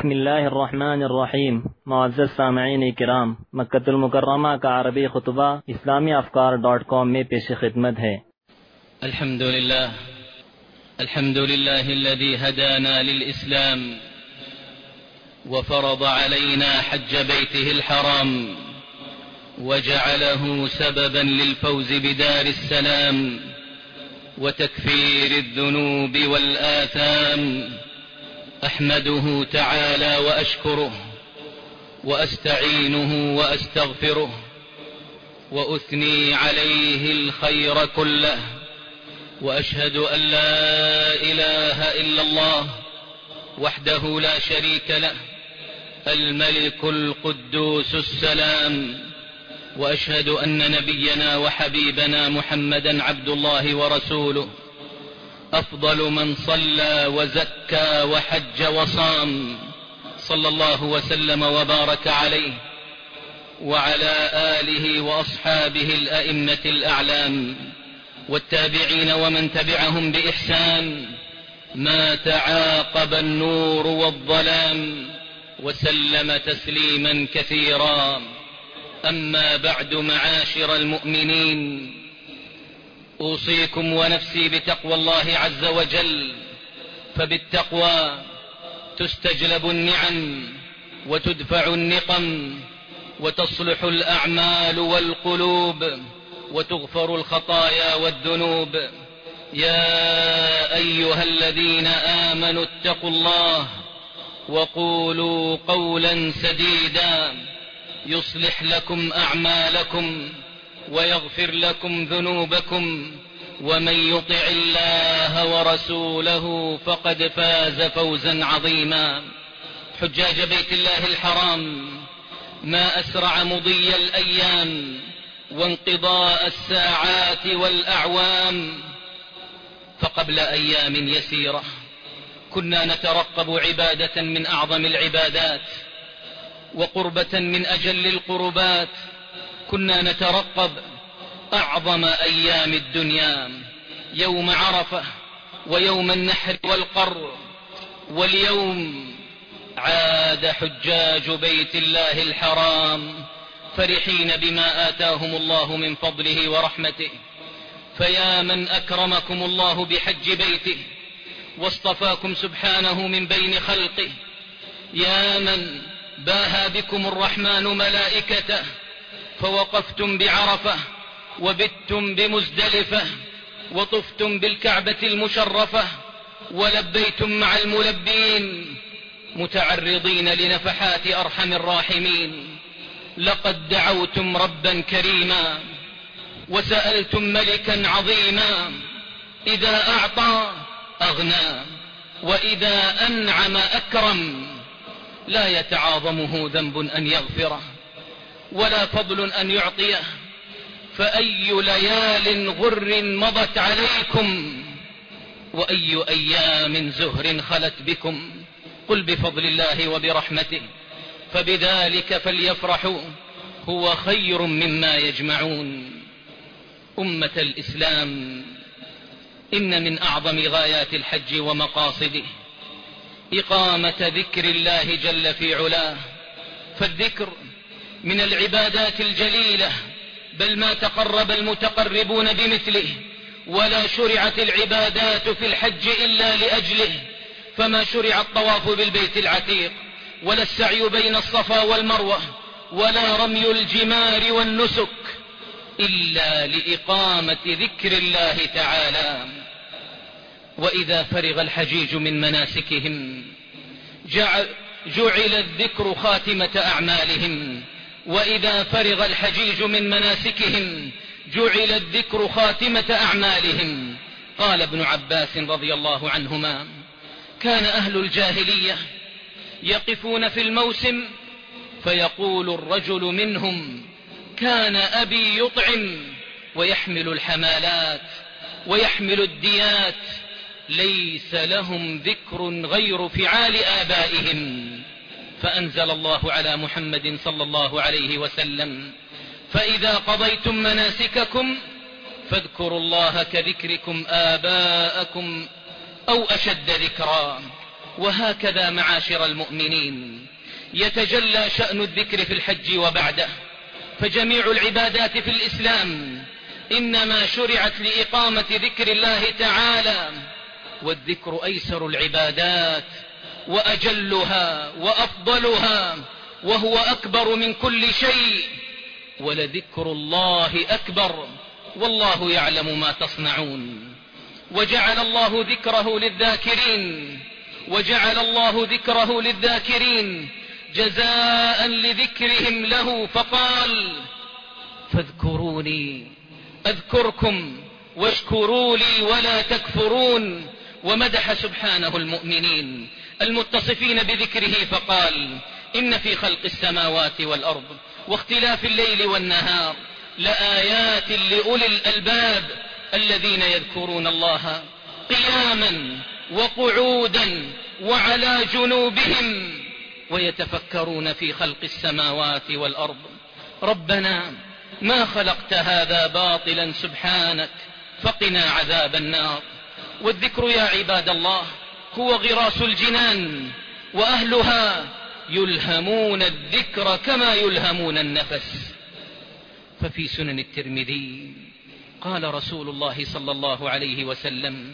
بسم الله الرحمن الرحیم. معزز سامعین کرام، مکہ المکرمہ کا عربی خطبہ اسلامی افکار.com میں پیش خدمت ہے. الحمد لله الذي هدانا للإسلام وفرض علينا حج بيته الحرام وجعله سببا للفوز بدار السلام وتكفير الذنوب والآثام. أحمده تعالى وأشكره وأستعينه وأستغفره وأثني عليه الخير كله، وأشهد أن لا إله إلا الله وحده لا شريك له الملك القدوس السلام. وأشهد أن نبينا وحبيبنا محمدا عبد الله ورسوله، أفضل من صلى وزكى وحج وصام، صلى الله وسلم وبارك عليه وعلى آله وأصحابه الأئمة الأعلام والتابعين ومن تبعهم بإحسان ما تعاقب النور والظلام، وسلم تسليما كثيرا. أما بعد، معاشر المؤمنين، أوصيكم ونفسي بتقوى الله عز وجل، فبالتقوى تستجلب النعم وتدفع النقم وتصلح الأعمال والقلوب وتغفر الخطايا والذنوب. يا أيها الذين آمنوا اتقوا الله وقولوا قولا سديدا يصلح لكم أعمالكم ويغفر لكم ذنوبكم، ومن يطع الله ورسوله فقد فاز فوزا عظيما. حجاج بيت الله الحرام، ما أسرع مضي الأيام وانقضاء الساعات والأعوام. فقبل أيام يسيرة كنا نترقب عبادة من أعظم العبادات وقربة من أجل القربات، كنا نترقب أعظم أيام الدنيا، يوم عرفة ويوم النحر والقر. واليوم عاد حجاج بيت الله الحرام فرحين بما آتاهم الله من فضله ورحمته. فيا من أكرمكم الله بحج بيته واصطفاكم سبحانه من بين خلقه، يا من باهى بكم الرحمن ملائكته فوقفتم بعرفة وبتم بمزدلفة وطفتم بالكعبة المشرفة ولبيتم مع الملبين متعرضين لنفحات أرحم الراحمين. لقد دعوتم ربا كريما وسألتم ملكا عظيما، إذا أعطى أغنى وإذا أنعم أكرم، لا يتعاظمه ذنب أن يغفره ولا فضل أن يعطيه. فأي ليال غر مضت عليكم وأي أيام زهر خلت بكم، قل بفضل الله وبرحمته فبذلك فليفرحوا هو خير مما يجمعون. أمة الإسلام، إن من أعظم غايات الحج ومقاصده إقامة ذكر الله جل في علاه، فالذكر من العبادات الجليلة، بل ما تقرب المتقربون بمثله، ولا شرعت العبادات في الحج إلا لأجله. فما شرع الطواف بالبيت العتيق ولا السعي بين الصفا والمروة ولا رمي الجمار والنسك إلا لإقامة ذكر الله تعالى. وإذا فرغ الحجيج من مناسكهم جعل الذكر خاتمة أعمالهم، وإذا فرغ الحجيج من مناسكهم جعل الذكر خاتمة أعمالهم. قال ابن عباس رضي الله عنهما: كان أهل الجاهلية يقفون في الموسم فيقول الرجل منهم: كان أبي يطعم ويحمل الحمالات ويحمل الديات، ليس لهم ذكر غير فعال آبائهم. فأنزل الله على محمد صلى الله عليه وسلم: فإذا قضيتم مناسككم فاذكروا الله كذكركم آباءكم أو أشد ذكرا. وهكذا معاشر المؤمنين يتجلى شأن الذكر في الحج وبعده، فجميع العبادات في الإسلام إنما شرعت لإقامة ذكر الله تعالى، والذكر أيسر العبادات وأجلها وأفضلها، وهو أكبر من كل شيء، ولذكر الله أكبر، والله يعلم ما تصنعون. وجعل الله ذكره للذاكرين جزاء لذكرهم له، فقال فاذكروني أذكركم واشكروا لي ولا تكفرون. ومدح سبحانه المؤمنين المتصفين بذكره فقال إن في خلق السماوات والأرض واختلاف الليل والنهار لآيات لأولي الألباب الذين يذكرون الله قياما وقعودا وعلى جنوبهم ويتفكرون في خلق السماوات والأرض ربنا ما خلقت هذا باطلا سبحانك فقنا عذاب النار. والذكر يا عباد الله هو غراس الجنان، وأهلها يلهمون الذكر كما يلهمون النفس. ففي سنن الترمذي قال رسول الله صلى الله عليه وسلم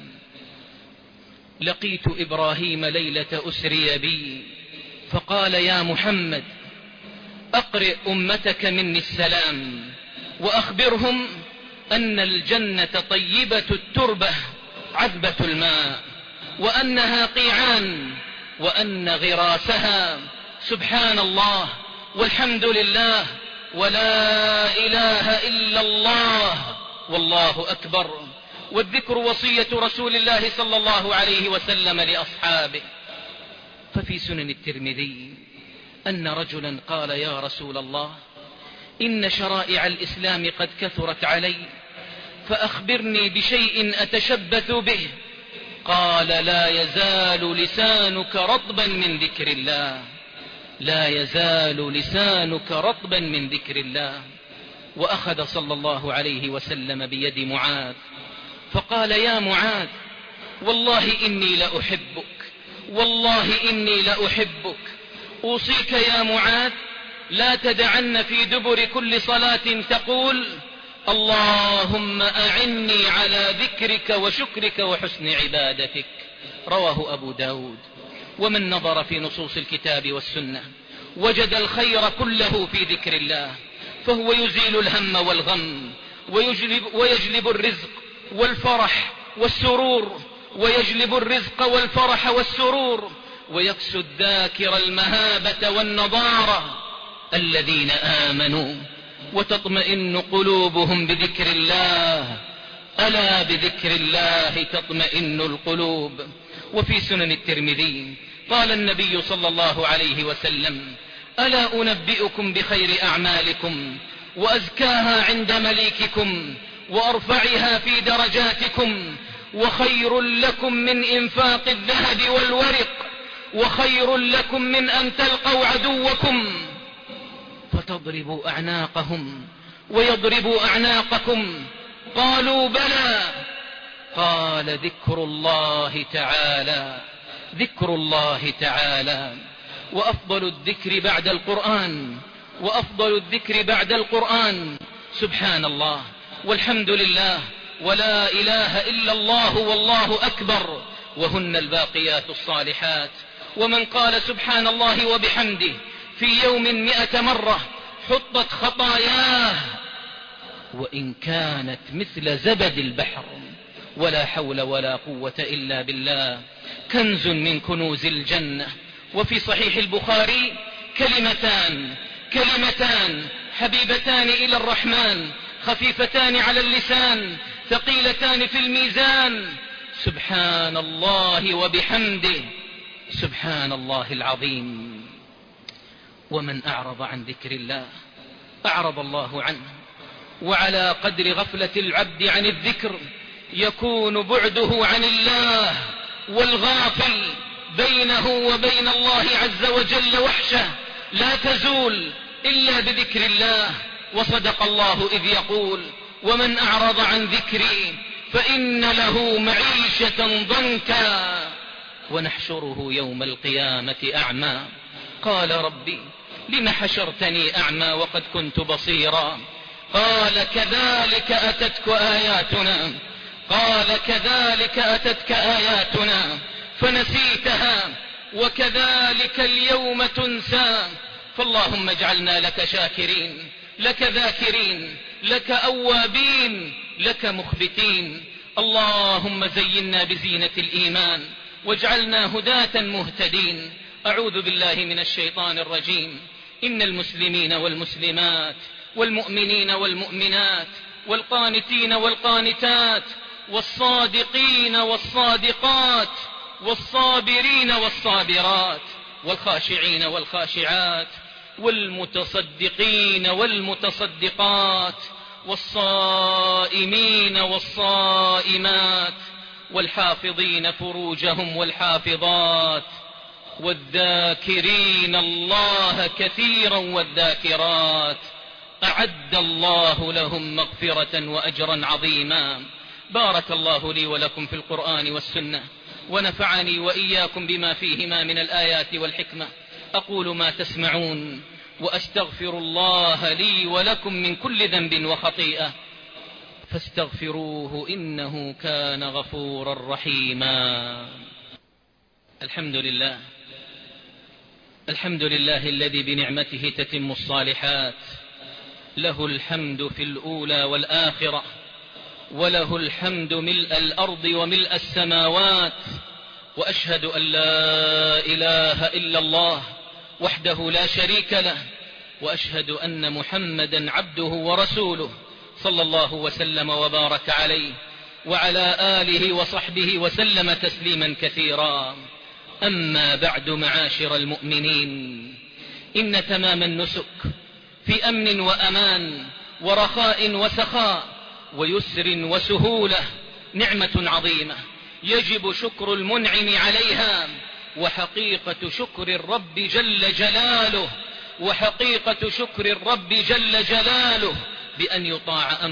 لقيت إبراهيم ليلة أسري بي فقال يا محمد أقرئ أمتك مني السلام وأخبرهم أن الجنة طيبة التربة عذبة الماء، وأنها قيعان، وأن غراسها سبحان الله والحمد لله ولا إله إلا الله والله أكبر. والذكر وصية رسول الله صلى الله عليه وسلم لأصحابه. ففي سنن الترمذي أن رجلا قال يا رسول الله إن شرائع الإسلام قد كثرت علي فأخبرني بشيء أتشبث به. قال لا يزال لسانك رطبا من ذكر الله، لا يزال لسانك رطبا من ذكر الله. وأخذ صلى الله عليه وسلم بيد معاذ فقال يا معاذ والله إني لأحبك، والله إني لأحبك، أوصيك يا معاذ لا تدعن في دبر كل صلاة تقول اللهم أعني على ذكرك وشكرك وحسن عبادتك. رواه أبو داود. ومن نظر في نصوص الكتاب والسنة وجد الخير كله في ذكر الله، فهو يزيل الهم والغم ويجلب الرزق والفرح والسرور، ويجلب الرزق والفرح والسرور، ويكسو الذاكر المهابة والنضارة. الذين آمنوا وتطمئن قلوبهم بذكر الله، ألا بذكر الله تطمئن القلوب. وفي سنن الترمذي قال النبي صلى الله عليه وسلم ألا أنبئكم بخير أعمالكم وأزكاها عند مليككم وأرفعها في درجاتكم، وخير لكم من إنفاق الذهب والورق، وخير لكم من أن تلقوا عدوكم فتضربوا أعناقهم ويضربوا أعناقكم. قالوا بلى. قال ذكر الله تعالى، ذكر الله تعالى. وأفضل الذكر بعد القرآن، وأفضل الذكر بعد القرآن سبحان الله والحمد لله ولا إله إلا الله والله أكبر، وهن الباقيات الصالحات. ومن قال سبحان الله وبحمده في يوم 100 مرة حطت خطاياه وإن كانت مثل زبد البحر. ولا حول ولا قوة إلا بالله، كنز من كنوز الجنة. وفي صحيح البخاري كلمتان حبيبتان إلى الرحمن خفيفتان على اللسان ثقيلتان في الميزان، سبحان الله وبحمده سبحان الله العظيم. ومن أعرض عن ذكر الله أعرض الله عنه. وعلى قدر غفلة العبد عن الذكر يكون بعده عن الله، والغافل بينه وبين الله عز وجل وحشة لا تزول إلا بذكر الله. وصدق الله إذ يقول ومن أعرض عن ذكري فإن له معيشة ضنكا ونحشره يوم القيامة أعمى. قال ربي لم حشرتني أعمى وقد كنت بصيرا؟ قال كذلك أتتك آياتنا فنسيتها وكذلك اليوم تنسى. فاللهم اجعلنا لك شاكرين، لك ذاكرين، لك أوابين، لك مخبتين. اللهم زينا بزينة الإيمان واجعلنا هداة مهتدين. أعوذ بالله من الشيطان الرجيم. إن المسلمين والمسلمات والمؤمنين والمؤمنات والقانتين والقانتات والصادقين والصادقات والصابرين والصابرات والخاشعين والخاشعات والمتصدقين والمتصدقات والصائمين والصائمات والحافظين فروجهم والحافظات والذاكرين الله كثيرا والذاكرات أعد الله لهم مغفرة وأجرا عظيما. بارك الله لي ولكم في القرآن والسنة، ونفعني وإياكم بما فيهما من الآيات والحكمة. أقول ما تسمعون وأستغفر الله لي ولكم من كل ذنب وخطيئة فاستغفروه إنه كان غفورا رحيما. الحمد لله الذي بنعمته تتم الصالحات، له الحمد في الأولى والآخرة، وله الحمد ملء الأرض وملء السماوات. وأشهد أن لا إله إلا الله وحده لا شريك له، وأشهد أن محمدا عبده ورسوله صلى الله وسلم وبارك عليه وعلى آله وصحبه وسلم تسليما كثيرا. أما بعد، معاشر المؤمنين، إن تمام النسك في أمن وأمان ورخاء وسخاء ويسر وسهولة نعمة عظيمة يجب شكر المنعم عليها، وحقيقة شكر الرب جل جلاله بأن يطاع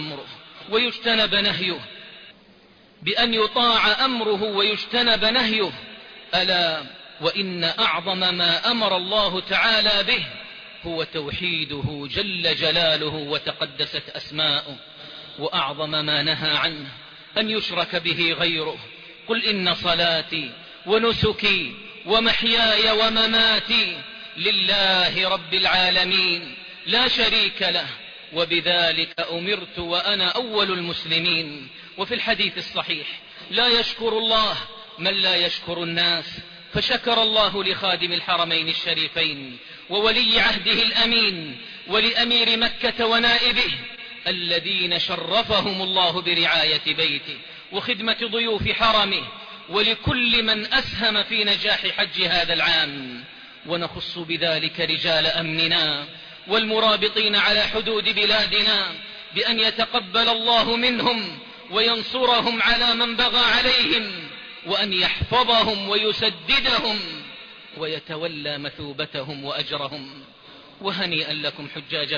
أمره ويجتنب نهيه. ألا وإن أعظم ما أمر الله تعالى به هو توحيده جل جلاله وتقدست أسماؤه، وأعظم ما نهى عنه أن يشرك به غيره. قل إن صلاتي ونسكي ومحياي ومماتي لله رب العالمين لا شريك له، وبذلك أمرت وأنا أول المسلمين. وفي الحديث الصحيح: لا يشكر الله من لا يشكر الناس. فشكر الله لخادم الحرمين الشريفين وولي عهده الأمين ولأمير مكة ونائبه الذين شرفهم الله برعاية بيته وخدمة ضيوف حرمه، ولكل من أسهم في نجاح حج هذا العام. ونخص بذلك رجال أمننا والمرابطين على حدود بلادنا بأن يتقبل الله منهم وينصرهم على من بغى عليهم، وأن يحفظهم ويسددهم ويتولى مثوبتهم وأجرهم. وهنيئا لكم حجاج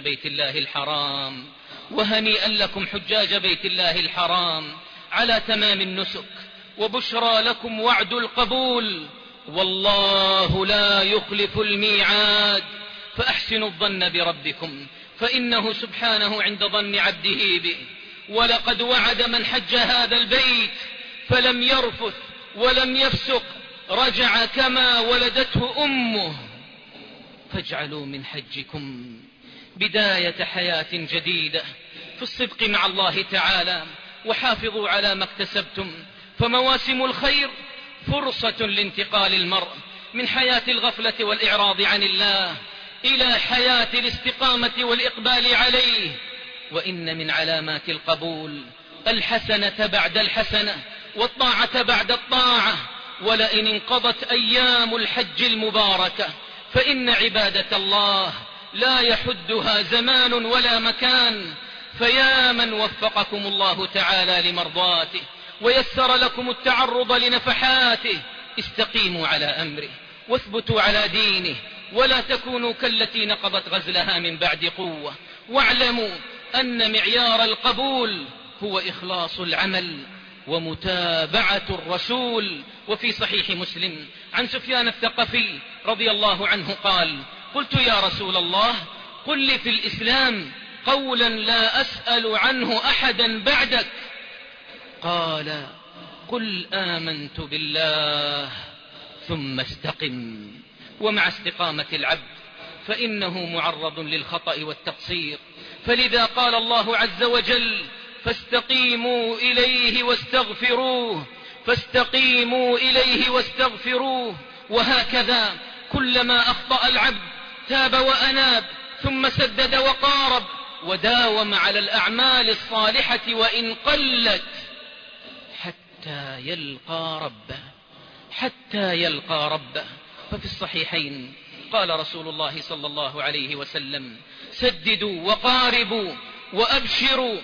بيت الله الحرام على تمام النسك، وبشرى لكم وعد القبول، والله لا يخلف الميعاد. فأحسنوا الظن بربكم فإنه سبحانه عند ظن عبده به. ولقد وعد من حج هذا البيت فلم يرفث ولم يفسق رجع كما ولدته أمه. فاجعلوا من حجكم بداية حياة جديدة في الصدق مع الله تعالى، وحافظوا على ما اكتسبتم، فمواسم الخير فرصة لانتقال المرء من حياة الغفلة والإعراض عن الله إلى حياة الاستقامة والإقبال عليه. وإن من علامات القبول الحسنة بعد الحسنة والطاعة بعد الطاعة. ولئن انقضت أيام الحج المباركة فإن عبادة الله لا يحدها زمان ولا مكان. فيا من وفقكم الله تعالى لمرضاته ويسر لكم التعرض لنفحاته، استقيموا على أمره واثبتوا على دينه، ولا تكونوا كالتي نقضت غزلها من بعد قوة. واعلموا أن معيار القبول هو إخلاص العمل ومتابعة الرسول. وفي صحيح مسلم عن سفيان الثقفي رضي الله عنه قال: قلت يا رسول الله قل لي في الإسلام قولا لا أسأل عنه أحدا بعدك. قال: قل آمنت بالله ثم استقم. ومع استقامة العبد فإنه معرض للخطأ والتقصير، فلذا قال الله عز وجل: فاستقيموا إليه واستغفروه، فاستقيموا إليه واستغفروه. وهكذا كلما أخطأ العبد تاب وأناب ثم سدد وقارب وداوم على الأعمال الصالحة وإن قلت حتى يلقى ربه. ففي الصحيحين قال رسول الله صلى الله عليه وسلم: سددوا وقاربوا وأبشروا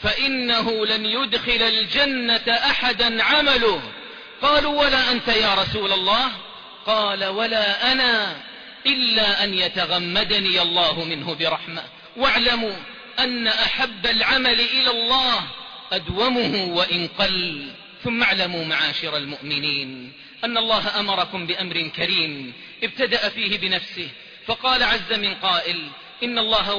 فإنه لن يدخل الجنة أحدا عمله. قالوا: ولا أنت يا رسول الله؟ قال: ولا أنا، إلا أن يتغمدني الله منه برحمة. واعلموا أن أحب العمل إلى الله أدومه وإن قل. ثم اعلموا معاشر المؤمنين أن الله أمركم بأمر كريم ابتدأ فيه بنفسه، فقال عز من قائل: إن الله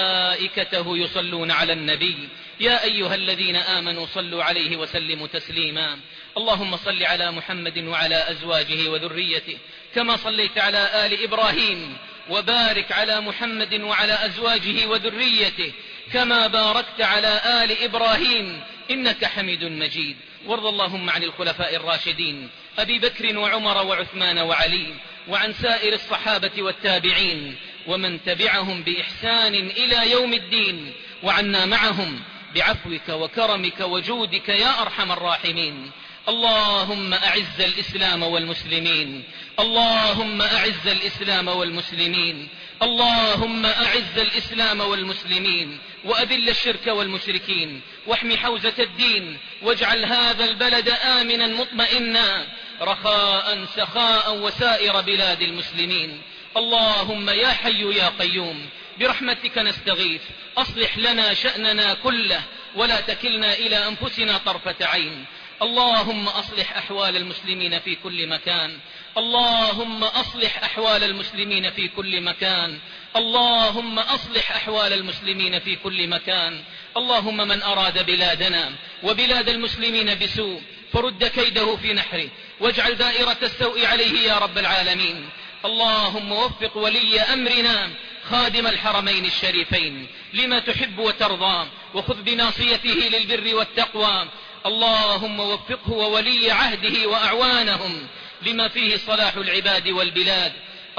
وملائكته يصلون على النبي يا أيها الذين آمنوا صلوا عليه وسلموا تسليما. اللهم صل على محمد وعلى أزواجه وذريته كما صليت على آل إبراهيم، وبارك على محمد وعلى أزواجه وذريته كما باركت على آل إبراهيم إنك حميد مجيد. وارض اللهم عن الخلفاء الراشدين أبي بكر وعمر وعثمان وعلي، وعن سائر الصحابة والتابعين ومن تبعهم بإحسان إلى يوم الدين، وعنا معهم بعفوك وكرمك وجودك يا أرحم الراحمين. اللهم أعز الإسلام والمسلمين، اللهم أعز الإسلام والمسلمين، اللهم أعز الإسلام والمسلمين، وأذل الشرك والمشركين، واحم حوزة الدين، واجعل هذا البلد آمنا مطمئنا رخاء سخاء وسائر بلاد المسلمين. اللهم يا حي يا قيوم برحمتك نستغيث، أصلح لنا شأننا كله ولا تكلنا إلى أنفسنا طرفة عين. اللهم أصلح أحوال المسلمين في كل مكان، اللهم أصلح أحوال المسلمين في كل مكان، اللهم أصلح أحوال المسلمين في كل مكان. اللهم من أراد بلادنا وبلاد المسلمين بسوء فرد كيده في نحره، واجعل دائرة السوء عليه يا رب العالمين. اللهم وفق ولي أمرنا خادم الحرمين الشريفين لما تحب وترضى، وخذ بناصيته للبر والتقوى. اللهم وفقه وولي عهده وأعوانهم لما فيه صلاح العباد والبلاد.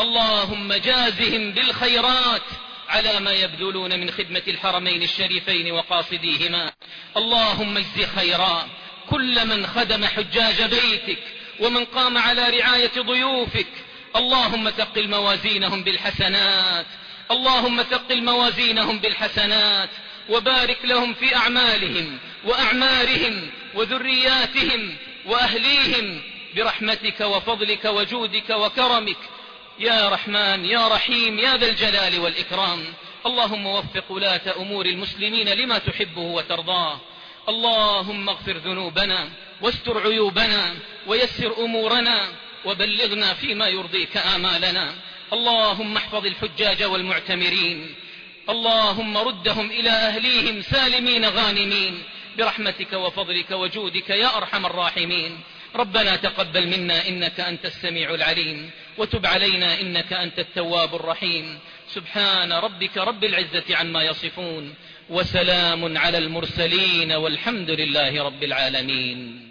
اللهم جازهم بالخيرات على ما يبذلون من خدمة الحرمين الشريفين وقاصديهما. اللهم اجز خيرا كل من خدم حجاج بيتك ومن قام على رعاية ضيوفك. اللهم ثقل موازينهم بالحسنات، اللهم ثقل موازينهم بالحسنات، وبارك لهم في أعمالهم وأعمارهم وذرياتهم وأهليهم برحمتك وفضلك وجودك وكرمك يا رحمن يا رحيم يا ذا الجلال والإكرام. اللهم وفق ولاة أمور المسلمين لما تحبه وترضاه. اللهم اغفر ذنوبنا واستر عيوبنا ويسر أمورنا وبلغنا فيما يرضيك آمالنا. اللهم احفظ الحجاج والمعتمرين، اللهم ردهم إلى أهليهم سالمين غانمين برحمتك وفضلك وجودك يا أرحم الراحمين. ربنا تقبل منا إنك أنت السميع العليم، وتب علينا إنك أنت التواب الرحيم. سبحان ربك رب العزة عما يصفون، وسلام على المرسلين، والحمد لله رب العالمين.